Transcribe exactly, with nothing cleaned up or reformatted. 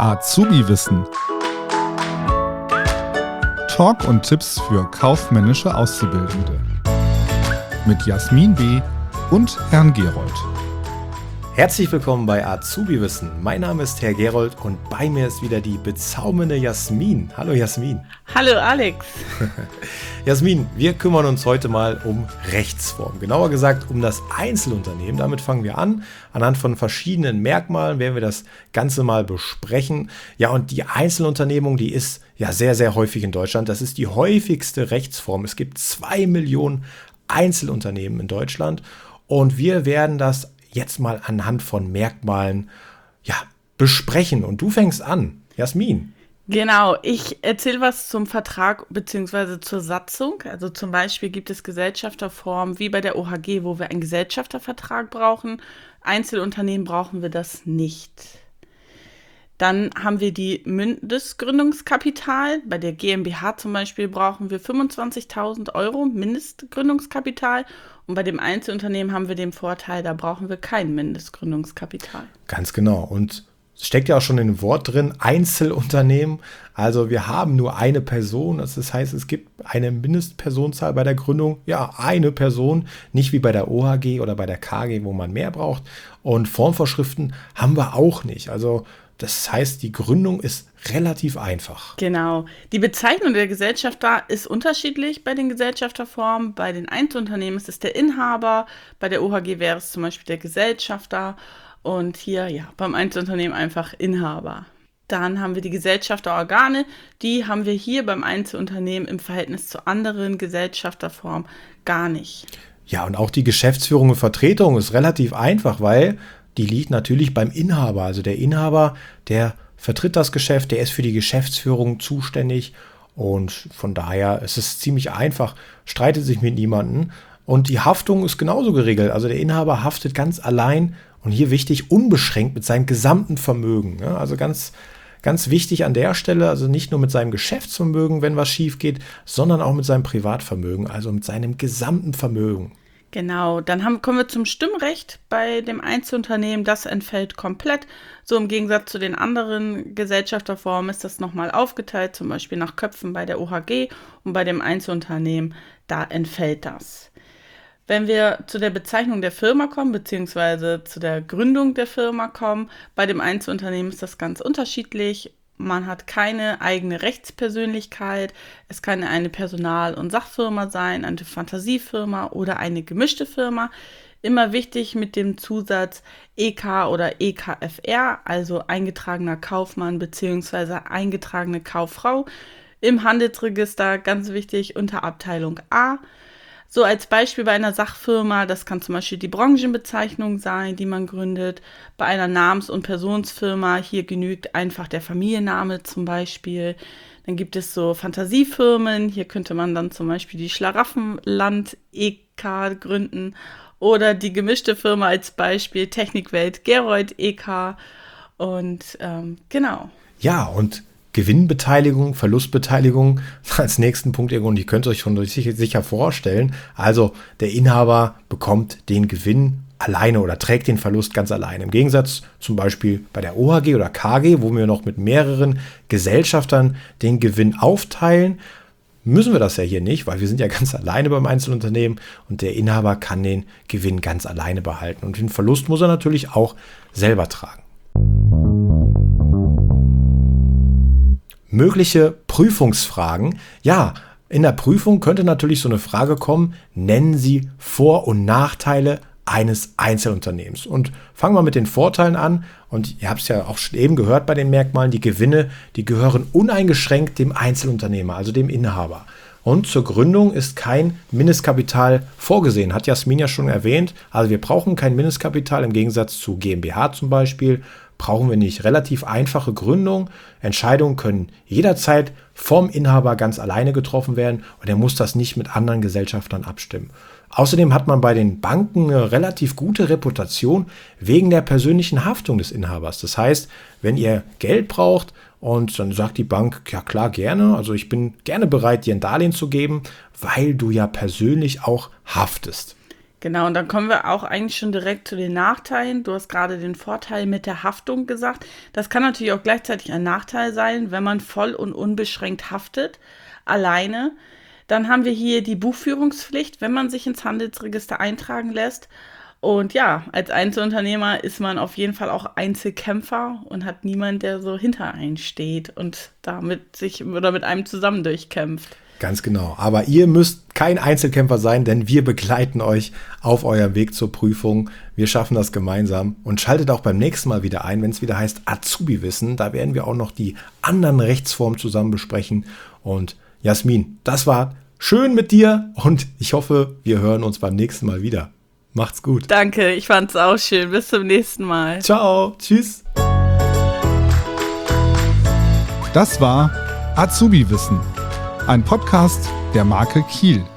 Azubi-Wissen. Talk und Tipps für kaufmännische Auszubildende. Mit Jasmin B. und Herrn Gerold. Herzlich willkommen bei Azubi-Wissen. Mein Name ist Herr Gerold und bei mir ist wieder die bezaubernde Jasmin. Hallo Jasmin. Hallo Alex. Jasmin, wir kümmern uns heute mal um Rechtsform. Genauer gesagt um das Einzelunternehmen. Damit fangen wir an. Anhand von verschiedenen Merkmalen werden wir das Ganze mal besprechen. Ja, und die Einzelunternehmung, die ist ja sehr, sehr häufig in Deutschland. Das ist die häufigste Rechtsform. Es gibt zwei Millionen Einzelunternehmen in Deutschland und wir werden das jetzt mal anhand von Merkmalen ja, besprechen. Und du fängst an, Jasmin. Genau, ich erzähle was zum Vertrag bzw. zur Satzung. Also zum Beispiel gibt es Gesellschafterformen wie bei der O H G, wo wir einen Gesellschaftervertrag brauchen. Einzelunternehmen brauchen wir das nicht. Dann haben wir die Mindestgründungskapital. Bei der GmbH zum Beispiel brauchen wir fünfundzwanzigtausend Euro Mindestgründungskapital. Und bei dem Einzelunternehmen haben wir den Vorteil, da brauchen wir kein Mindestgründungskapital. Ganz genau. Und es steckt ja auch schon in dem Wort drin, Einzelunternehmen. Also wir haben nur eine Person. Das heißt, es gibt eine Mindestpersonenzahl bei der Gründung. Ja, eine Person, nicht wie bei der O H G oder bei der K G, wo man mehr braucht. Und Formvorschriften haben wir auch nicht. Also das heißt, die Gründung ist relativ einfach. Genau. Die Bezeichnung der Gesellschafter ist unterschiedlich bei den Gesellschafterformen. Bei den Einzelunternehmen ist es der Inhaber, bei der O H G wäre es zum Beispiel der Gesellschafter und hier ja beim Einzelunternehmen einfach Inhaber. Dann haben wir die Gesellschafterorgane, die haben wir hier beim Einzelunternehmen im Verhältnis zu anderen Gesellschafterformen gar nicht. Ja, und auch die Geschäftsführung und Vertretung ist relativ einfach, weil die liegt natürlich beim Inhaber. Also der Inhaber, der vertritt das Geschäft, der ist für die Geschäftsführung zuständig und von daher ist es ziemlich einfach, streitet sich mit niemandem und die Haftung ist genauso geregelt. Also der Inhaber haftet ganz allein und hier wichtig, unbeschränkt mit seinem gesamten Vermögen. Also ganz, ganz wichtig an der Stelle, also nicht nur mit seinem Geschäftsvermögen, wenn was schief geht, sondern auch mit seinem Privatvermögen, also mit seinem gesamten Vermögen. Genau, dann haben, kommen wir zum Stimmrecht bei dem Einzelunternehmen. Das entfällt komplett. So im Gegensatz zu den anderen Gesellschafterformen ist das nochmal aufgeteilt, zum Beispiel nach Köpfen bei der O H G und bei dem Einzelunternehmen, da entfällt das. Wenn wir zu der Bezeichnung der Firma kommen, beziehungsweise zu der Gründung der Firma kommen, bei dem Einzelunternehmen ist das ganz unterschiedlich. Man hat keine eigene Rechtspersönlichkeit. Es kann eine Personal- und Sachfirma sein, eine Fantasiefirma oder eine gemischte Firma. Immer wichtig mit dem Zusatz E K oder E K F R, also eingetragener Kaufmann bzw. eingetragene Kauffrau. Im Handelsregister ganz wichtig unter Abteilung A. So als Beispiel bei einer Sachfirma, das kann zum Beispiel die Branchenbezeichnung sein, die man gründet. Bei einer Namens- und Personensfirma, hier genügt einfach der Familienname zum Beispiel. Dann gibt es so Fantasiefirmen, hier könnte man dann zum Beispiel die Schlaraffenland E K gründen. Oder die gemischte Firma als Beispiel Technikwelt Gerold E K. Und ähm, genau. Ja, und Gewinnbeteiligung, Verlustbeteiligung als nächsten Punkt irgendwo, und ihr könnt euch schon sicher, sicher vorstellen. Also der Inhaber bekommt den Gewinn alleine oder trägt den Verlust ganz alleine. Im Gegensatz zum Beispiel bei der O H G oder K G, wo wir noch mit mehreren Gesellschaftern den Gewinn aufteilen, müssen wir das ja hier nicht, weil wir sind ja ganz alleine beim Einzelunternehmen und der Inhaber kann den Gewinn ganz alleine behalten. Und den Verlust muss er natürlich auch selber tragen. Mögliche Prüfungsfragen. Ja, in der Prüfung könnte natürlich so eine Frage kommen, nennen Sie Vor- und Nachteile eines Einzelunternehmens. Und fangen wir mit den Vorteilen an. Und ihr habt es ja auch schon eben gehört bei den Merkmalen, die Gewinne, die gehören uneingeschränkt dem Einzelunternehmer, also dem Inhaber. Und zur Gründung ist kein Mindestkapital vorgesehen, hat Jasmin ja schon erwähnt. Also wir brauchen kein Mindestkapital, im Gegensatz zu GmbH zum Beispiel, brauchen wir nicht. Relativ einfache Gründung. Entscheidungen können jederzeit vom Inhaber ganz alleine getroffen werden und er muss das nicht mit anderen Gesellschaftern abstimmen. Außerdem hat man bei den Banken eine relativ gute Reputation wegen der persönlichen Haftung des Inhabers. Das heißt, wenn ihr Geld braucht und dann sagt die Bank, ja klar, gerne, also ich bin gerne bereit, dir ein Darlehen zu geben, weil du ja persönlich auch haftest. Genau, und dann kommen wir auch eigentlich schon direkt zu den Nachteilen. Du hast gerade den Vorteil mit der Haftung gesagt. Das kann natürlich auch gleichzeitig ein Nachteil sein, wenn man voll und unbeschränkt haftet, alleine. Dann haben wir hier die Buchführungspflicht, wenn man sich ins Handelsregister eintragen lässt. Und ja, als Einzelunternehmer ist man auf jeden Fall auch Einzelkämpfer und hat niemanden, der so hinter einen steht und damit sich oder mit einem zusammen durchkämpft. Ganz genau. Aber ihr müsst kein Einzelkämpfer sein, denn wir begleiten euch auf eurem Weg zur Prüfung. Wir schaffen das gemeinsam und schaltet auch beim nächsten Mal wieder ein, wenn es wieder heißt Azubi-Wissen. Da werden wir auch noch die anderen Rechtsformen zusammen besprechen. Und Jasmin, das war schön mit dir und ich hoffe, wir hören uns beim nächsten Mal wieder. Macht's gut. Danke, ich fand's auch schön. Bis zum nächsten Mal. Ciao. Tschüss. Das war Azubi-Wissen, ein Podcast der Marke Kiel.